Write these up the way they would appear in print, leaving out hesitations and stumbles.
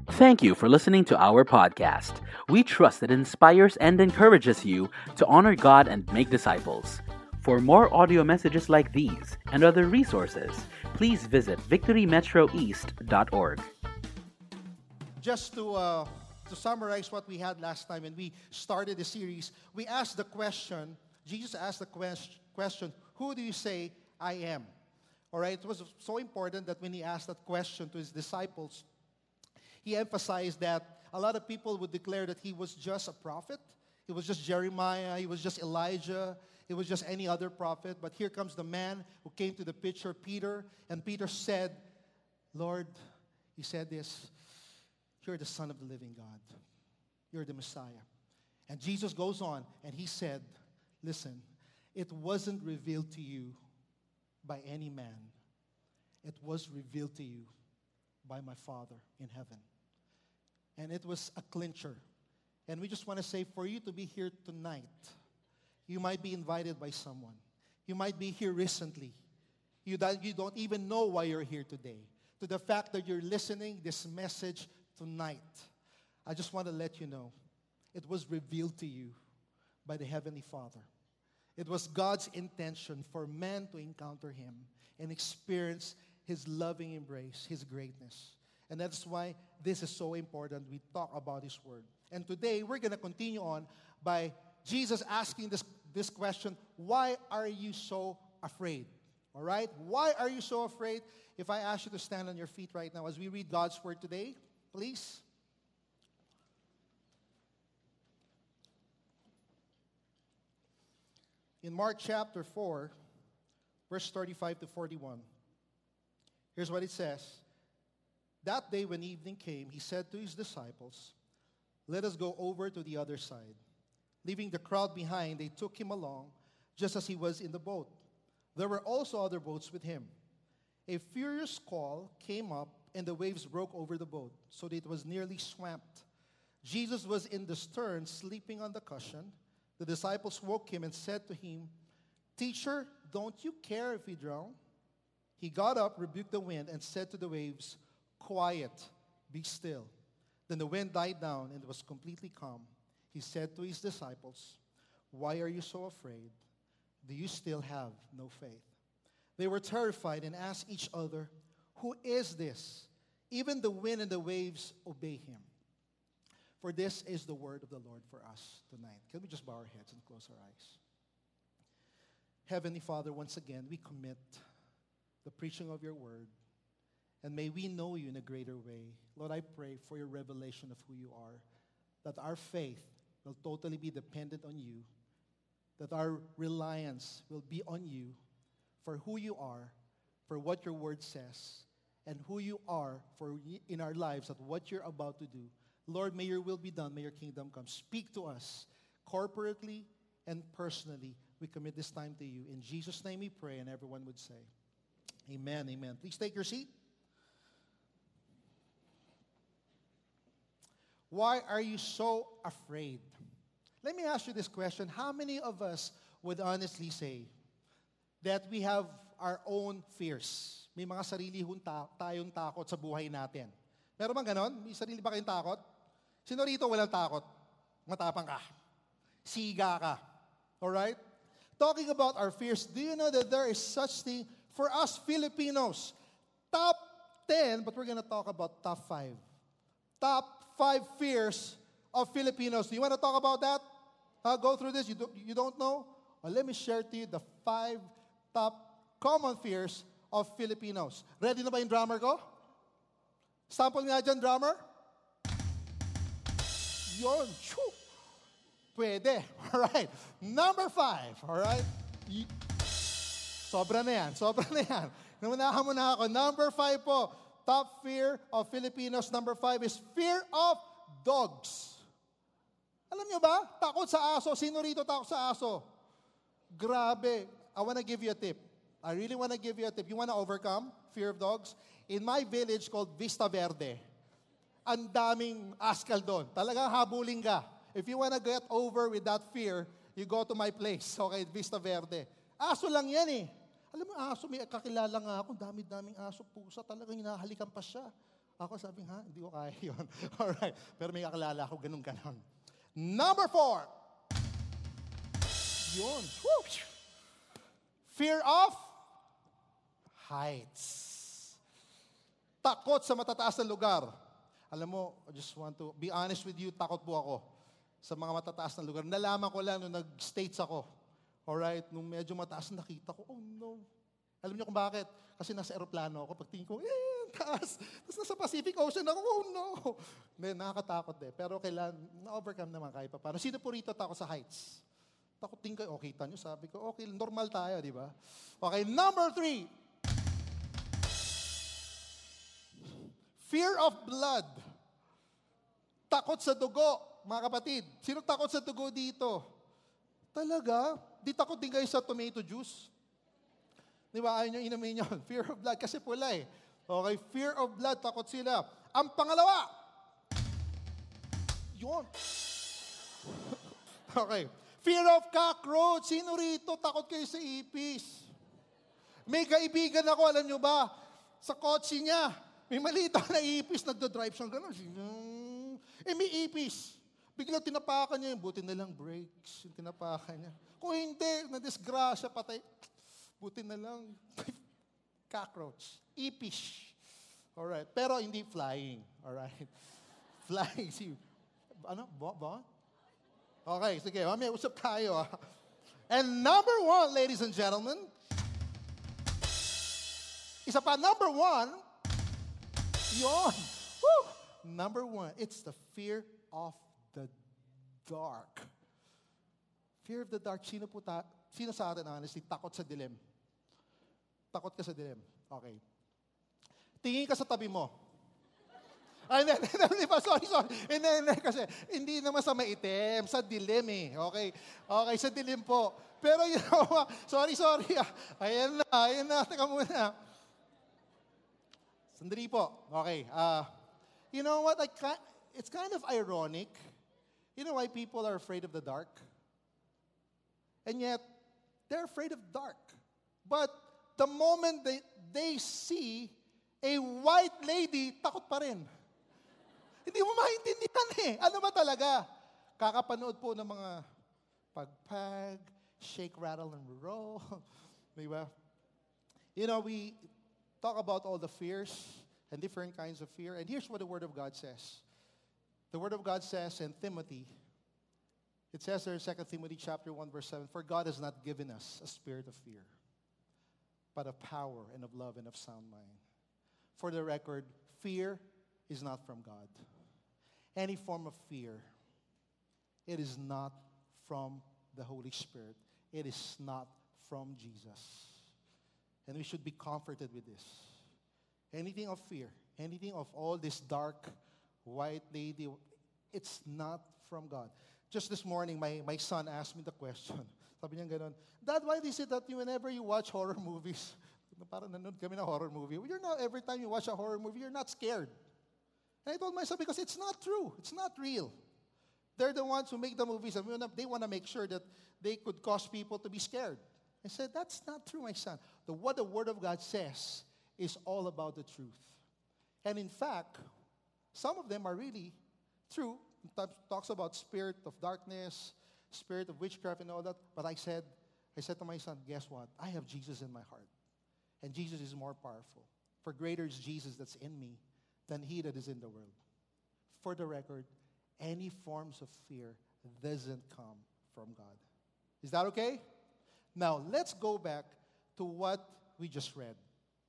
Thank you for listening to our podcast. We trust it inspires and encourages you to honor God and make disciples. For more audio messages like these and other resources, please visit victorymetroeast.org. Just to summarize what we had last time when we started the series, we asked the question, Jesus asked the question, who do you say I am? All right, it was so important that when he asked that question to his disciples, he emphasized that a lot of people would declare that he was just a prophet. He was just Jeremiah. He was just Elijah. He was just any other prophet. But here comes the man who came to the picture, Peter. And Peter said, Lord, he said this, you're the Son of the living God. You're the Messiah. And Jesus goes on and he said, listen, it wasn't revealed to you by any man. It was revealed to you by my Father in heaven. And it was a clincher. And we just want to say, for you to be here tonight, you might be invited by someone. You might be here recently. You don't even know why you're here today. To the fact that you're listening this message tonight, I just want to let you know, it was revealed to you by the Heavenly Father. It was God's intention for man to encounter Him and experience His loving embrace, His greatness. And that's why this is so important. We talk about His Word. And today, we're going to continue on by Jesus asking this question, why are you so afraid? All right? Why are you so afraid? If I ask you to stand on your feet right now as we read God's Word today, please. In Mark chapter 4, verse 35 to 41, here's what it says. That day when evening came, he said to his disciples, let us go over to the other side. Leaving the crowd behind, they took him along, just as he was in the boat. There were also other boats with him. A furious squall came up, and the waves broke over the boat, so that it was nearly swamped. Jesus was in the stern, sleeping on the cushion. The disciples woke him and said to him, Teacher, don't you care if we drown? He got up, rebuked the wind, and said to the waves, Quiet, be still. Then the wind died down, and it was completely calm. He said to his disciples, Why are you so afraid? Do you still have no faith? They were terrified and asked each other, Who is this? Even the wind and the waves obey him. For this is the word of the Lord for us tonight. Can we just bow our heads and close our eyes? Heavenly Father, once again, we commit the preaching of your word, and may we know you in a greater way. Lord, I pray for your revelation of who you are, that our faith will totally be dependent on you, that our reliance will be on you for who you are, for what your word says, and who you are in our lives, that what you're about to do. Lord, may your will be done, may your kingdom come. Speak to us corporately and personally. We commit this time to you. In Jesus' name we pray, and everyone would say, Amen, amen. Please take your seat. Why are you so afraid? Let me ask you this question. How many of us would honestly say that we have our own fears? May mga sarili tayong takot sa buhay natin. Meron bang ganon? May sarili ba kayong takot? Sino rito walang takot? Matapang ka. Siga ka. Alright? Talking about our fears, do you know that there is such thing for us Filipinos? Top 10, but we're gonna talk about top 5. Top 5 fears of Filipinos. Do you want to talk about that? Go through this. You don't know? Well, let me share to you the 5 top common fears of Filipinos. Ready na ba yung drummer ko? Sample nga dyan, drummer. Yun. Shoo. Pwede. Alright. Number 5. Alright. Sobra na yan. Sobra na yan. Namunahan mo na ako. Number 5 po. Top fear of Filipinos, number 5 is fear of dogs. Alam niyo ba? Takot sa aso. Sino rito takot sa aso? Grabe. I want to give you a tip. I really want to give you a tip. You want to overcome fear of dogs? In my village called Vista Verde, ang daming askal doon. Talagang habulin ka. If you want to get over with that fear, you go to my place, okay, Vista Verde. Aso lang yan eh. Alam mo, aso, may kakilala nga ako, dami-daming aso, pusa, talagang hinahalikan pa siya. Ako sabi, hindi ko kaya yun. Alright. Pero may kakilala ako, ganun-ganon. Number 4. Yun. Woo! Fear of heights. Takot sa matataas na lugar. Alam mo, I just want to be honest with you, takot po ako sa mga matataas na lugar. Nalaman ko lang nung nag-States ako. Alright? Nung medyo mataas, nakita ko, oh no. Alam niyo kung bakit? Kasi nasa aeroplano ako. Pagtingin ko, taas. Tapos nasa Pacific Ocean ako, oh no. Then, nakakatakot Pero kailan, na-overcome naman kahit pa paano. Sino po rito takot sa heights? Takot din kayo. Okay, tanyo. Sabi ko, okay, normal tayo, di ba? Okay, number 3. Fear of blood. Takot sa dugo, mga kapatid. Sino takot sa dugo dito? Talaga? Di takot din kayo sa tomato juice? Di ba? Ayaw nyo inumin yun. Fear of blood kasi pula Okay, fear of blood, takot sila. Ang pangalawa. Yun. Okay. Fear of cockroach. Sino rito takot kayo sa ipis? May kaibigan ako, alam nyo ba? Sa kotse niya. May malita na ipis, nagda-drive siyang gano'n. May ipis. Biglang tinapakan niya yun. Buti na lang brakes. Yung tinapakan niya. Kung hindi, na-disgrasya, patay. Buti na lang. Cockroach. Ipis. Alright. Pero hindi flying. Alright. Flying. See, Bon? Okay, sige. May usap tayo. And number 1, ladies and gentlemen. Isa pa, number 1. Yun. Woo! Number 1, it's the fear of the dark. Fear of the dark. Sino sa atin, honestly, takot sa dilim? Takot ka sa dilim. Okay. Tingin ka sa tabi mo. Ay, hindi pa, sorry. Hindi, kasi hindi naman sa maitim, sa dilim Okay? Okay, sa dilim po. Pero you know, sorry. Ayan na, teka muna. Sandali po. Okay. You know what? It's kind of ironic. You know why people are afraid of the dark? And yet, they're afraid of dark. But the moment they see a white lady, takot pa rin. Hindi mo maintindihan Ano ba talaga? Kakapanood po ng mga pagpag, shake, rattle, and roll. Diba? You know, we talk about all the fears and different kinds of fear. And here's what the Word of God says. The Word of God says in Timothy, it says there in 2 Timothy chapter 1, verse 7, "For God has not given us a spirit of fear, but of power and of love and of sound mind." For the record, fear is not from God. Any form of fear, it is not from the Holy Spirit. It is not from Jesus. And we should be comforted with this. Anything of fear, anything of all this dark, white lady, it's not from God. Just this morning, my son asked me the question. Sabi niya gano'n, "Dad, why is it that whenever you watch horror movies," parang nanood kami ng horror movie, "you're not, every time you watch a horror movie, you're not scared." And I told myself, because it's not true. It's not real. They're the ones who make the movies, and they want to make sure that they could cause people to be scared. I said, that's not true, my son. What the Word of God says is all about the truth. And in fact, some of them are really true. It talks about spirit of darkness, spirit of witchcraft and all that. But I said to my son, guess what? I have Jesus in my heart. And Jesus is more powerful. For greater is Jesus that's in me than he that is in the world. For the record, any forms of fear doesn't come from God. Is that okay? Now, let's go back to what we just read.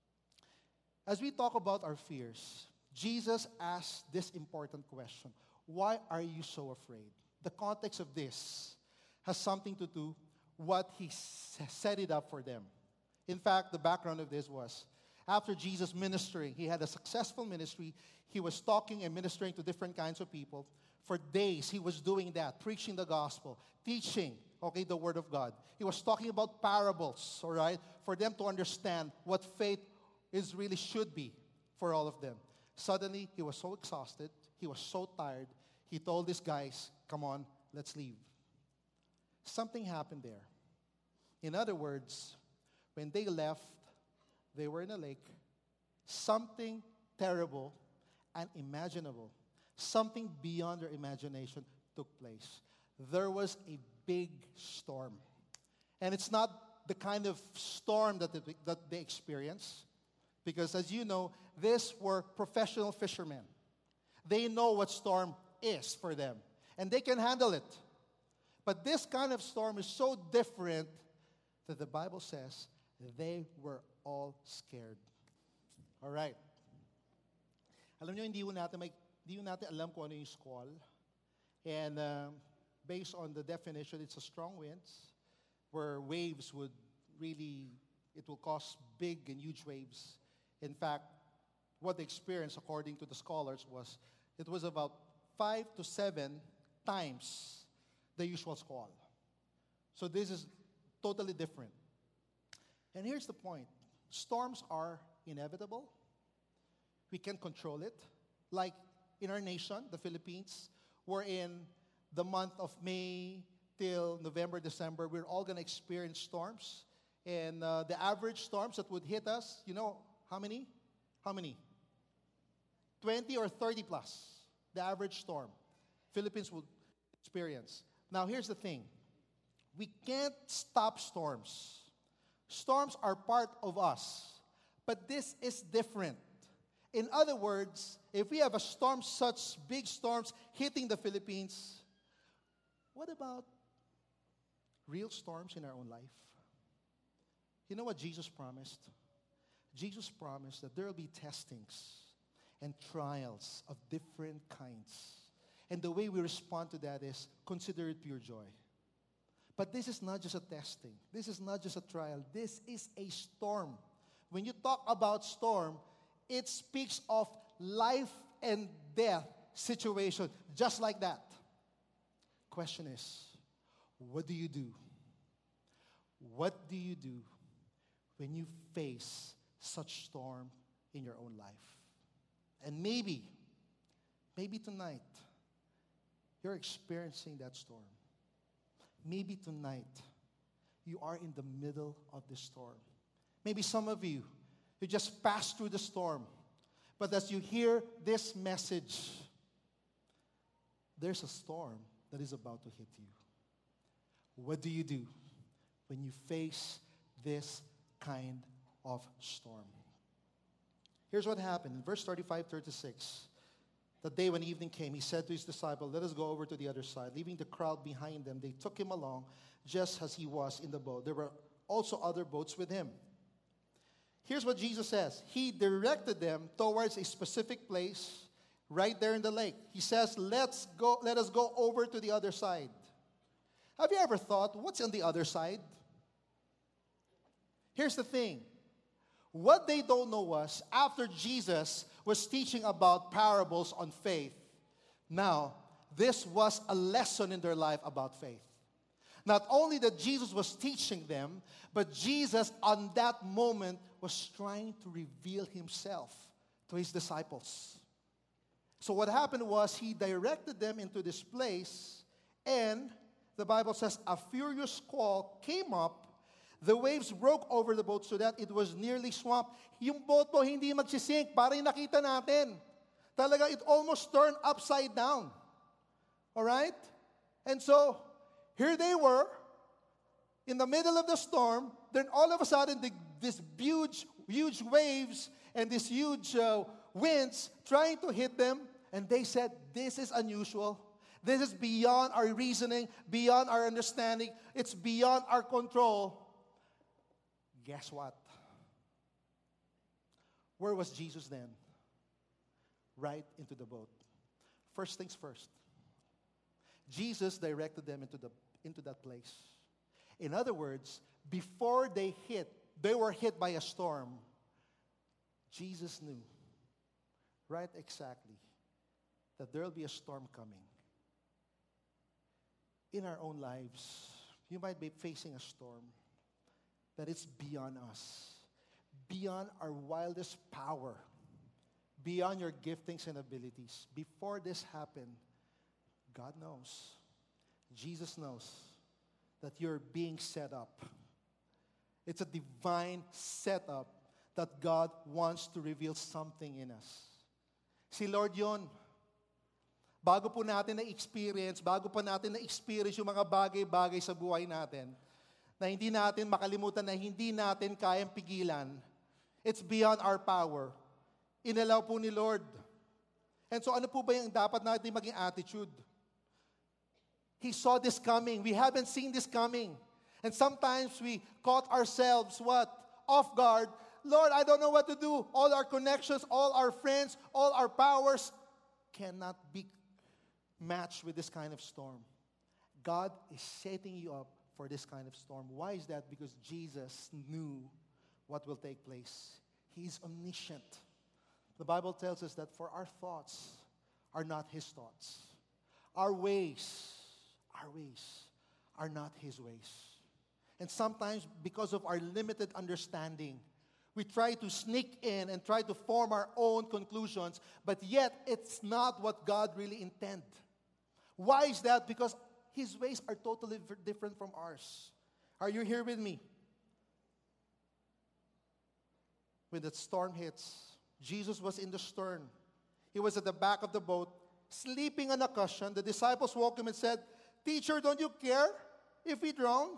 As we talk about our fears, Jesus asked this important question. Why are you so afraid? The context of this has something to do what he set it up for them. In fact, the background of this was, after Jesus ministering, he had a successful ministry. He was talking and ministering to different kinds of people. For days, he was doing that, preaching the gospel, teaching, the Word of God. He was talking about parables, all right, for them to understand what faith really should be for all of them. Suddenly, he was so exhausted. He was so tired. He told these guys, "Come on, let's leave." Something happened there. In other words, when they left, they were in a lake. Something terrible unimaginable, something beyond their imagination took place. There was a big storm. And it's not the kind of storm that they experienced. Because as you know, these were professional fishermen. They know what storm is for them. And they can handle it. But this kind of storm is so different that the Bible says they were all scared. All right. Alam nyo, hindi natin alam kung ano yung squall. And based on the definition, it's a strong winds where waves would really, it will cause big and huge waves. In fact, what they experienced, according to the scholars, was it was about 5 to 7 times the usual squall. So this is totally different. And here's the point. Storms are inevitable. We can control it. Like in our nation, the Philippines, we're in the month of May till November, December, we're all going to experience storms. And the average storms that would hit us, you know, how many? How many? 20 or 30 plus, the average storm Philippines would experience. Now, here's the thing. We can't stop storms. Storms are part of us. But this is different. In other words, if we have a storm, such big storms hitting the Philippines, what about real storms in our own life? You know what Jesus promised? Jesus promised that there will be testings and trials of different kinds. And the way we respond to that is consider it pure joy. But this is not just a testing. This is not just a trial. This is a storm. When you talk about storm, it speaks of life and death situation, just like that. Question is, what do you do? What do you do when you face such storm in your own life? And maybe tonight, you're experiencing that storm. Maybe tonight, you are in the middle of the storm. Maybe some of you just passed through the storm. But as you hear this message, there's a storm that is about to hit you. What do you do when you face this kind of storm? Here's what happened in verse 35-36. The day when evening came, he said to his disciples, "Let us go over to the other side." Leaving the crowd behind them, they took him along just as he was in the boat. There were also other boats with him. Here's what Jesus says. He directed them towards a specific place right there in the lake. He says, let us go over to the other side. Have you ever thought, what's on the other side? Here's the thing. What they don't know was, after Jesus was teaching about parables on faith, now, this was a lesson in their life about faith. Not only that Jesus was teaching them, but Jesus on that moment was trying to reveal himself to his disciples. So what happened was he directed them into this place, and the Bible says a furious squall came up. The waves broke over the boat so that it was nearly swamped. Yung boat po hindi magsisink. Parang nakita natin. Talaga, it almost turned upside down. All right? And so, here they were, in the middle of the storm. Then all of a sudden, this huge waves and these huge winds trying to hit them. And they said, this is unusual. This is beyond our reasoning, beyond our understanding. It's beyond our control. Guess what? Where was Jesus then? Right into the boat. First things first. Jesus directed them into that place. In other words, before they were hit by a storm, Jesus knew right exactly that there will be a storm coming. In our own lives, you might be facing a storm that it's beyond us, beyond our wildest power, beyond your giftings and abilities. Before this happened, God knows, Jesus knows that you're being set up. It's a divine setup that God wants to reveal something in us. Si Lord yon. Bago po natin na-experience, bago pa natin na-experience yung mga bagay-bagay sa buhay natin, na hindi natin makalimutan, na hindi natin kayang pigilan, it's beyond our power. Inalaw po ni Lord. And so ano po ba yung dapat natin maging attitude? He saw this coming. We haven't seen this coming. And sometimes we caught ourselves, what? Off guard. Lord, I don't know what to do. All our connections, all our friends, all our powers cannot be matched with this kind of storm. God is setting you up for this kind of storm. Why is that? Because Jesus knew what will take place. He is omniscient. The Bible tells us that for our thoughts are not His thoughts. Our ways are not His ways. And sometimes because of our limited understanding, we try to sneak in and try to form our own conclusions, but yet it's not what God really intended. Why is that? Because His ways are totally different from ours. Are you here with me? When the storm hits, Jesus was in the stern. He was at the back of the boat, sleeping on a cushion. The disciples woke him and said, "Teacher, don't you care if we drown?"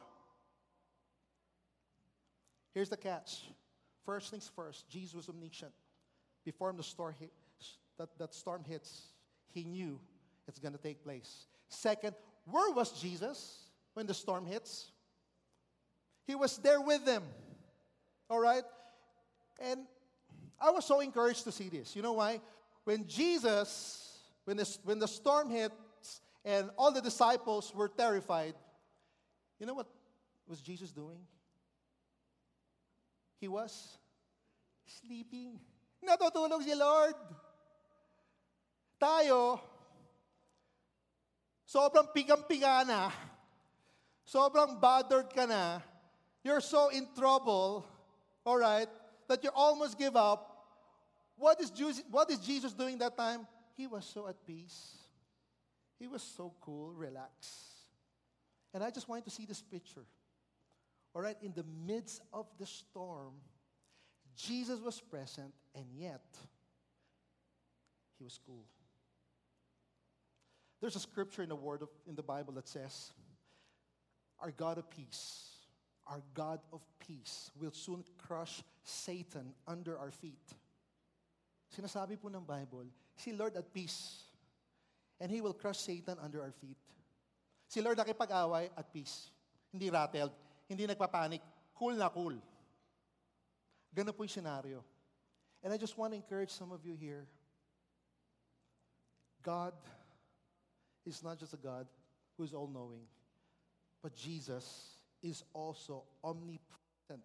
Here's the catch. First things first, Jesus was omniscient. Before the storm that storm hits, He knew it's going to take place. Second, where was Jesus when the storm hits? He was there with them. All right? And I was so encouraged to see this. You know why? When the storm hits and all the disciples were terrified, you know what was Jesus doing? He was sleeping. Natutulog si Lord. Tayo, sobrang pigang-piga na, sobrang bothered ka na, you're so in trouble, all right, that you almost give up. What is Jesus doing that time? He was so at peace. He was so cool, relaxed. And I just want to see this picture. All right, in the midst of the storm, Jesus was present, and yet He was cool. There's a scripture in the Bible that says, "Our God of peace, our God of peace will soon crush Satan under our feet." Sinasabi po ng Bible, si Lord at peace, and He will crush Satan under our feet. Si Lord nakipag-away at peace. Hindi rattled, hindi nagpapanik, cool na cool. Ganun po yung scenario. And I just want to encourage some of you here. God is not just a God who is all-knowing, but Jesus is also omnipresent.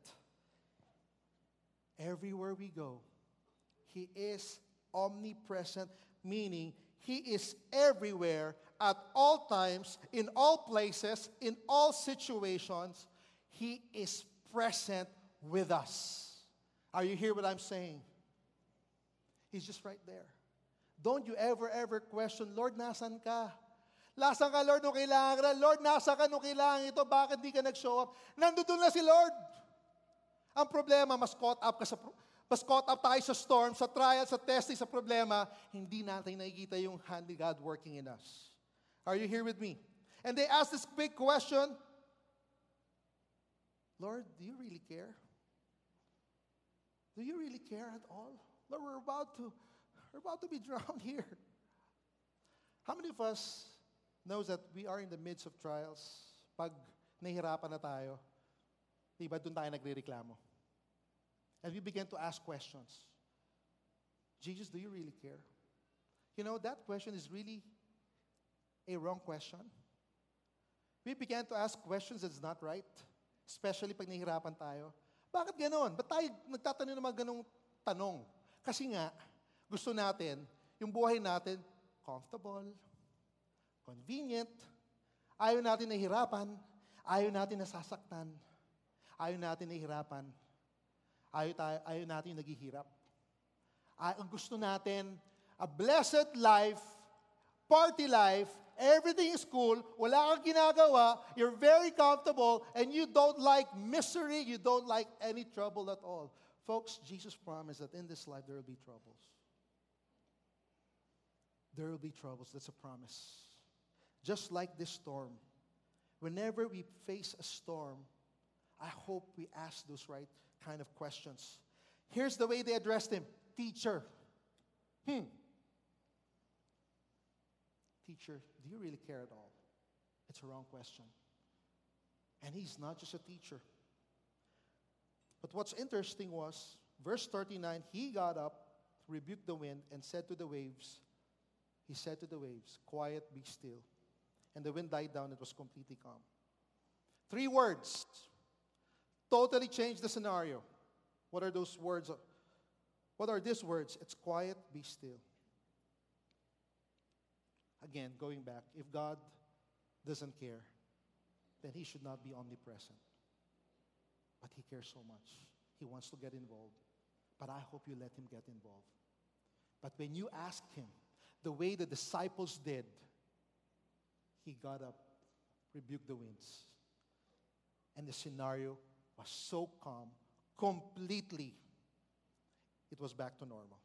Everywhere we go, He is omnipresent, meaning He is everywhere at all times, in all places, in all situations. He is present with us. Are you hear what I'm saying? He's just right there. Don't you ever question, Lord, nasan ka? Nasaan ka, Lord, nung kailangan ka? Lord, nasa ka nung kailangan ito? Bakit di ka nag-show up? Nandun na si Lord. Ang problema, mas caught up tayo sa storm, sa trial, sa testing, sa problema, hindi natin nakikita yung hand of God working in us. Are you here with me? And they ask this big question, Lord, do you really care? Do you really care at all? Lord, we're about to be drowned here. How many of us knows that we are in the midst of trials? Pag nahihirapan na tayo, diba doon tayo nagrereklamo? And we begin to ask questions. Jesus, do you really care? You know, that question is really a wrong question. We began to ask questions that's not right, especially pag nahihirapan tayo. Bakit ganon? Ba't tayo nagtatanong ng mga ganong tanong? Kasi nga, gusto natin, yung buhay natin, comfortable, convenient, ayaw natin nahihirapan, ayaw natin nasasaktan, ayaw natin nahihirapan, ayaw natin yung naghihirap. Ang gusto natin, a blessed life, party life, everything is cool, wala kang ginagawa, you're very comfortable, and you don't like misery, you don't like any trouble at all. Folks, Jesus promised that in this life there will be troubles. There will be troubles. That's a promise. Just like this storm. Whenever we face a storm, I hope we ask those right kind of questions. Here's the way they addressed him. Teacher. Teacher, do you really care at all? It's a wrong question. And he's not just a teacher. But what's interesting was, verse 39, he got up, rebuked the wind, and said to the waves, quiet, be still. And the wind died down, it was completely calm. 3 words totally changed the scenario. What are those words? What are these words? It's quiet, be still. Again, going back, if God doesn't care, then He should not be omnipresent. But He cares so much. He wants to get involved. But I hope you let Him get involved. But when you ask Him, the way the disciples did, He got up, rebuked the winds. And the scenario was so calm, completely, it was back to normal.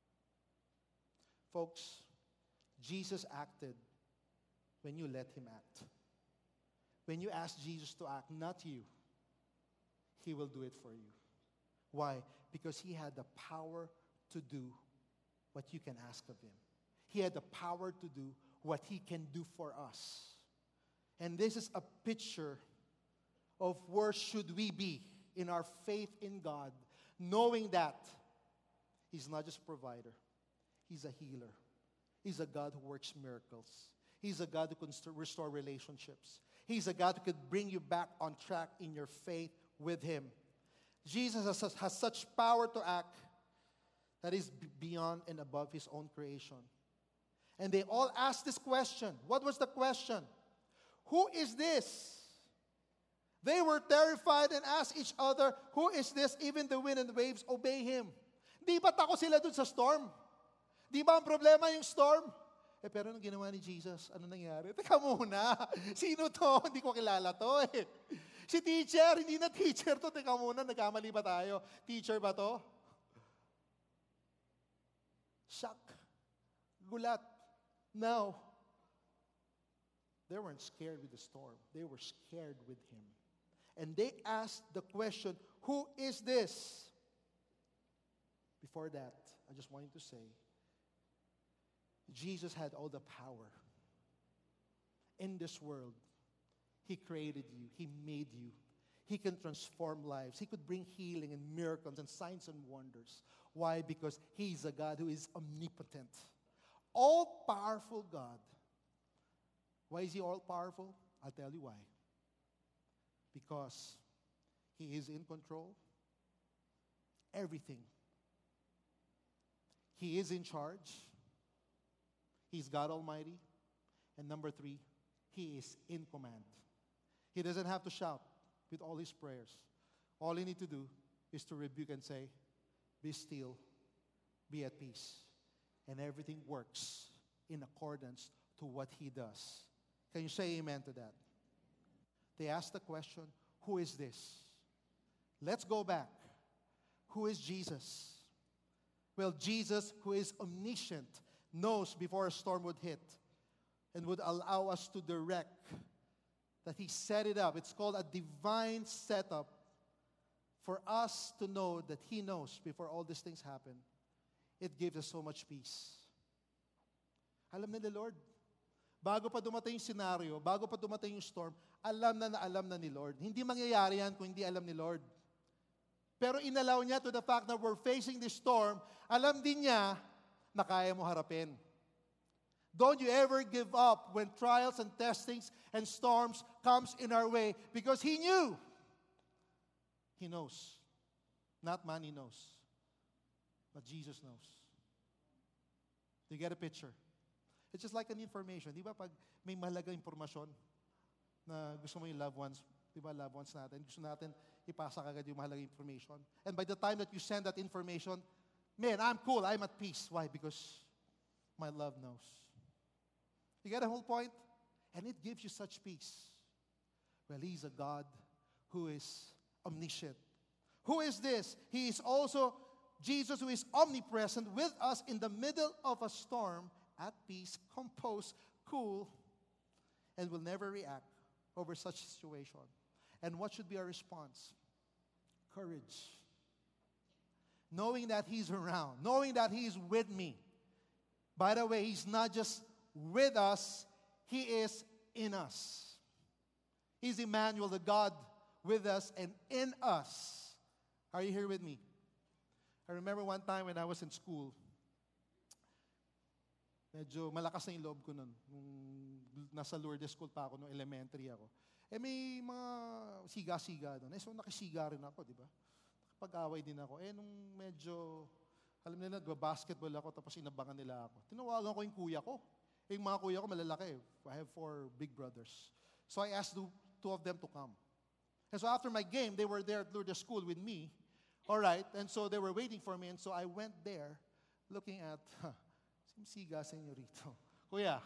Folks, Jesus acted when you let Him act. When you ask Jesus to act, not you, He will do it for you. Why? Because He had the power to do what you can ask of Him. He had the power to do what He can do for us. And this is a picture of where should we be in our faith in God, knowing that He's not just a provider, He's a healer. He's a God who works miracles. He's a God who can restore relationships. He's a God who could bring you back on track in your faith with Him. Jesus has such power to act that is beyond and above His own creation. And they all asked this question. What was the question? Who is this? They were terrified and asked each other, who is this? Even the wind and the waves obey Him. Di ba tako sila dun sa storm? Di ba ang problema yung storm? Pero anong ginawa ni Jesus? Ano nangyari? Teka muna. Sino to? Hindi ko kilala to eh. Si teacher, hindi na teacher to. Teka muna, nagkamali ba tayo? Teacher ba to? Shock. Gulat. Now, they weren't scared with the storm. They were scared with Him. And they asked the question, who is this? Before that, I just wanted to say, Jesus had all the power in this world. He created you. He made you. He can transform lives. He could bring healing and miracles and signs and wonders. Why? Because He's a God who is omnipotent. All-powerful God. Why is He all-powerful? I'll tell you why. Because He is in control. Everything. He is in charge. He's God Almighty. And number 3, He is in command. He doesn't have to shout with all His prayers. All He needs to do is to rebuke and say, be still, be at peace. And everything works in accordance to what He does. Can you say amen to that? They asked the question, who is this? Let's go back. Who is Jesus? Well, Jesus, who is omniscient, knows before a storm would hit and would allow us to direct, that He set it up. It's called a divine setup for us to know that He knows before all these things happen. It gives us so much peace. Alam na ni Lord. Bago pa dumating yung scenario, bago pa dumating yung storm, alam na ni Lord. Hindi mangyayari yan kung hindi alam ni Lord. Pero inalaw niya to the fact that we're facing this storm, alam din niya na kaya mo harapin. Don't you ever give up when trials and testings and storms comes in our way, because He knew. He knows. Not man, He knows. But Jesus knows. Do you get a picture? It's just like an information. Di ba pag may mahalaga impormasyon na gusto mo yung loved ones, di ba loved ones natin, gusto natin ipasa kagad yung mahalaga information. And by the time that you send that information, man, I'm cool, I'm at peace. Why? Because my love knows. You get the whole point? And it gives you such peace. Well, He's a God who is omniscient. Who is this? He is also Jesus, who is omnipresent with us in the middle of a storm at peace, composed, cool, and will never react over such situation. And what should be our response? Courage. Knowing that He's around, knowing that He's with me. By the way, He's not just with us, He is in us. He's Emmanuel, the God with us and in us. Are you here with me? I remember one time when I was in school, medyo malakas na yung loob ko nun. Nung nasa Lourdes School pa ako, nung elementary ako. May mga siga-siga doon. So nakisiga rin ako, di ba? Nakapag-away din ako. Nung medyo, alam nila, basketball ako, tapos inabangan nila ako. Tinawagan ko yung kuya ko. Yung mga kuya ko malalaki. I have 4 big brothers. So I asked 2 of them to come. And so after my game, they were there at Lourdes School with me. All right, and so they were waiting for me, and so I went there looking at, siga, senyorito. Kuya,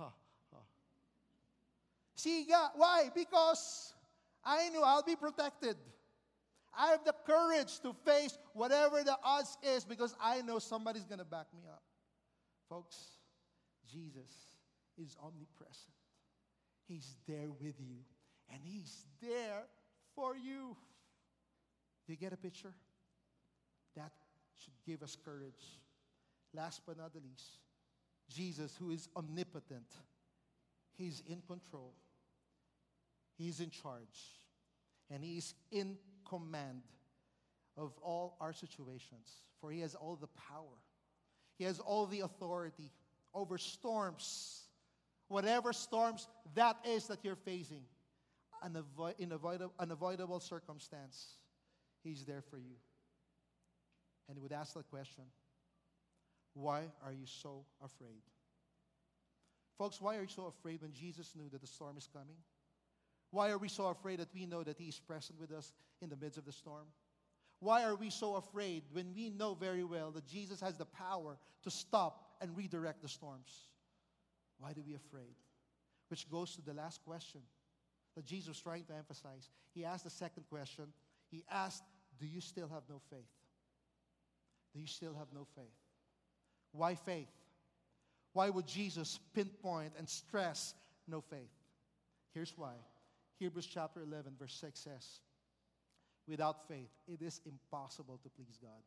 siga. Why? Because I knew I'll be protected. I have the courage to face whatever the odds is because I know somebody's going to back me up. Folks, Jesus is omnipresent. He's there with you, and He's there for you. Do you get a picture? That should give us courage. Last but not the least, Jesus, who is omnipotent, He's in control. He's in charge. And He is in command of all our situations. For He has all the power. He has all the authority over storms. Whatever storms that is that you're facing, an unavoidable circumstance, He's there for you. And He would ask the question, why are you so afraid? Folks, why are you so afraid when Jesus knew that the storm is coming? Why are we so afraid that we know that He is present with us in the midst of the storm? Why are we so afraid when we know very well that Jesus has the power to stop and redirect the storms? Why do we afraid? Which goes to the last question that Jesus was trying to emphasize. He asked the second question. He asked, do you still have no faith? Do you still have no faith? Why faith? Why would Jesus pinpoint and stress no faith? Here's why. Hebrews chapter 11 verse 6 says, without faith, it is impossible to please God.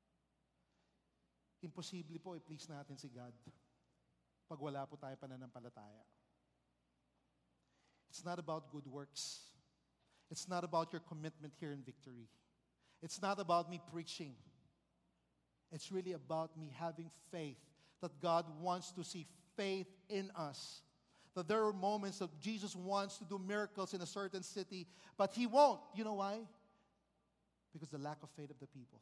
Imposible po i-please natin si God pag wala po tayo pananampalataya. It's not about good works. It's not about your commitment here in Victory. It's not about me preaching. It's really about me having faith that God wants to see faith in us. That there are moments that Jesus wants to do miracles in a certain city, but He won't. You know why? Because the lack of faith of the people.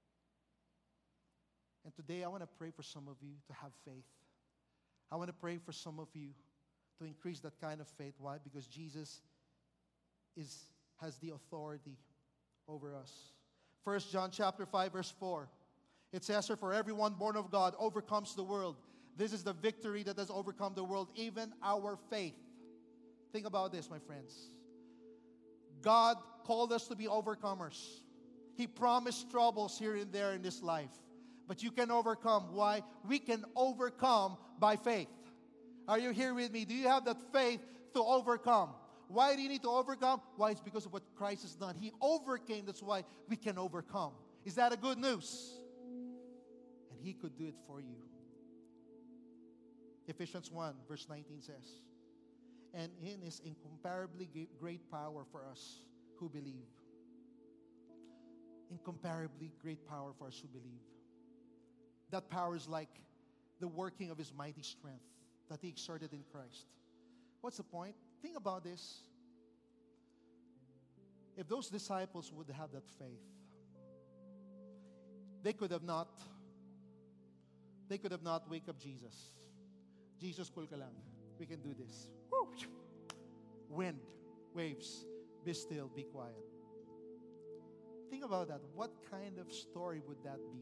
And today I want to pray for some of you to have faith. I want to pray for some of you to increase that kind of faith. Why? Because Jesus has the authority over us. 1 John chapter 5 verse 4. It says here, for everyone born of God overcomes the world. This is the victory that has overcome the world, even our faith. Think about this, my friends. God called us to be overcomers. He promised troubles here and there in this life. But you can overcome. Why? We can overcome by faith. Are you here with me? Do you have that faith to overcome? Why do you need to overcome? Why? It's because of what Christ has done. He overcame. That's why we can overcome. Is that a good news? And He could do it for you. Ephesians 1 verse 19 says, and in His incomparably great power for us who believe. Incomparably great power for us who believe. That power is like the working of His mighty strength that He exerted in Christ. What's the point? Think about this. If those disciples would have that faith, they could have not wake up Jesus. Jesus, cool ka lang. We can do this. Woo! Wind, waves, be still, be quiet. Think about that. What kind of story would that be?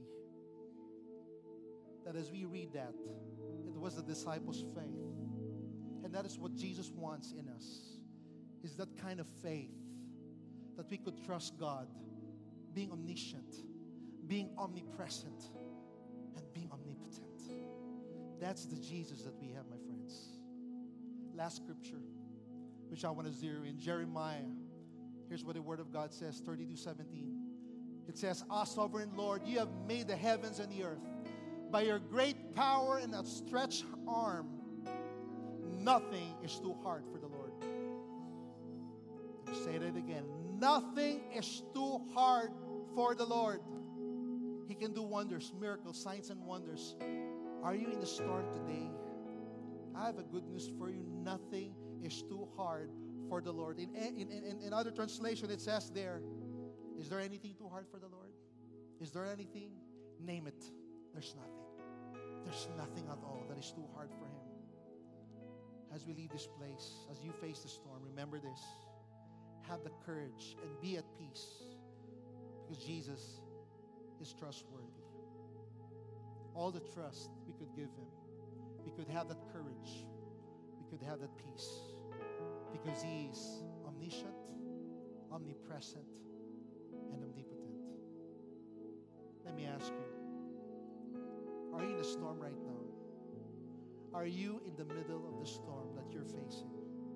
That as we read that, it was the disciples' faith. And that is what Jesus wants in us. Is that kind of faith that we could trust God, being omniscient, being omnipresent, and being omnipotent. That's the Jesus that we have, my friends. Last scripture, which I want to zero in, Jeremiah. Here's what the Word of God says, 32:17. It says, "Ah, sovereign Lord, you have made the heavens and the earth. By your great power and outstretched arm, nothing is too hard for the Lord." Let me say that again. Nothing is too hard for the Lord. He can do wonders, miracles, signs, and wonders. Are you in the storm today? I have a good news for you. Nothing is too hard for the Lord. In other translation, it says there, is there anything too hard for the Lord? Is there anything? Name it. There's nothing. There's nothing at all that is too hard for Him. As we leave this place, as you face the storm, remember this. Have the courage and be at peace, because Jesus is trustworthy. All the trust we could give Him. We could have that courage. We could have that peace, because He is omniscient, omnipresent, and omnipotent. Let me ask you, are you in a storm right now? Are you in the middle of the storm that you're facing?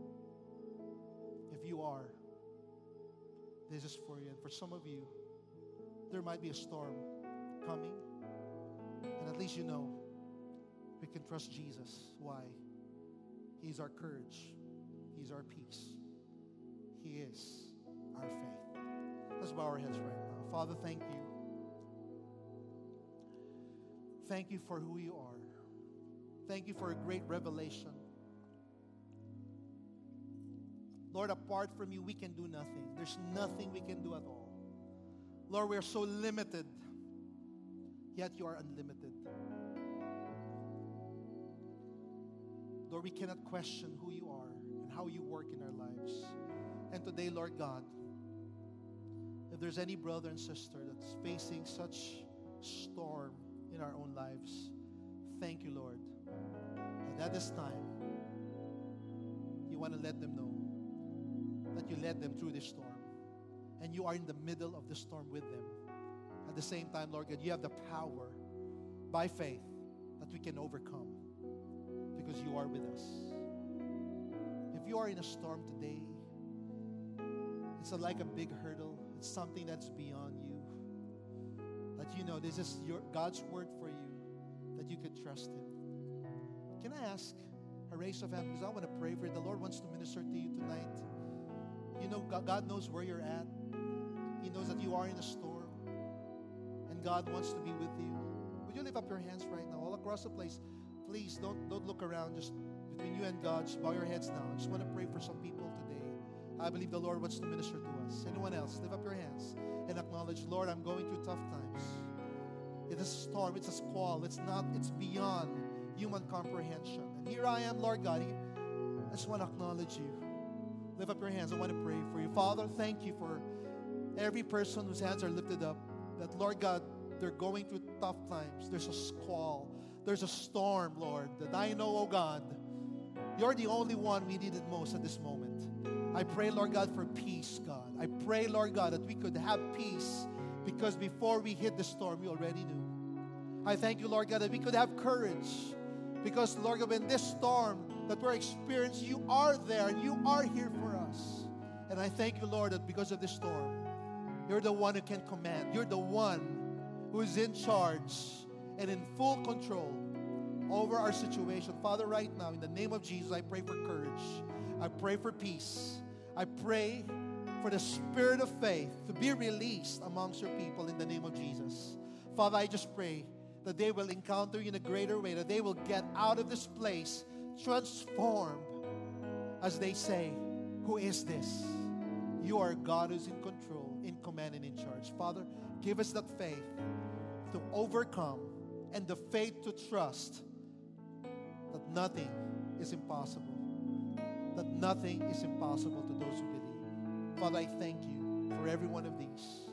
If you are, this is for you. And for some of you, there might be a storm coming, and at least you know we can trust Jesus. Why? He's our courage. He's our peace. He is our faith. Let's bow our heads right now. Father, thank you. Thank you for who you are. Thank you for a great revelation. Lord, apart from you, we can do nothing. There's nothing we can do at all. Lord, we are so limited, yet you are unlimited. Lord, we cannot question who you are and how you work in our lives. And today, Lord God, if there's any brother and sister that's facing such storm in our own lives, thank you, Lord. And at this time, you want to let them know that you led them through this storm. And you are in the middle of the storm with them. At the same time, Lord God, you have the power by faith that we can overcome, because you are with us. If you are in a storm today, it's like a big hurdle. It's something that's beyond you. That you know this is God's word for you, that you could trust Him. Can I ask a raise of hands? Because I want to pray for you. The Lord wants to minister to you tonight. You know, God knows where you're at. He knows that you are in a storm, and God wants to be with you. Would you lift up your hands right now, all across the place? Please don't look around. Just between you and God, just bow your heads now. I just want to pray for some people today. I believe the Lord wants to minister to us. Anyone else? Lift up your hands and acknowledge, Lord, I'm going through tough times. It's a storm. It's a squall. It's beyond human comprehension. And here I am, Lord God. I just want to acknowledge you. Lift up your hands. I want to pray for you. Father, thank you for every person whose hands are lifted up. That, Lord God, they're going through tough times. There's a squall. There's a storm, Lord. That I know, oh God, you're the only one we needed most at this moment. I pray, Lord God, for peace, God. I pray, Lord God, that we could have peace, because before we hit the storm, we already knew. I thank you, Lord God, that we could have courage, because, Lord God, in this storm that we're experiencing, you are there and you are here for us. And I thank you, Lord, that because of this storm, you're the one who can command. You're the one who is in charge and in full control over our situation. Father, right now, in the name of Jesus, I pray for courage. I pray for peace. I pray for the spirit of faith to be released amongst your people in the name of Jesus. Father, I just pray that they will encounter you in a greater way, that they will get out of this place transformed as they say, who is this? You are God who's in control, in command, and in charge. Father, give us that faith to overcome and the faith to trust that nothing is impossible. That nothing is impossible to those who believe. Father, I thank you for every one of these.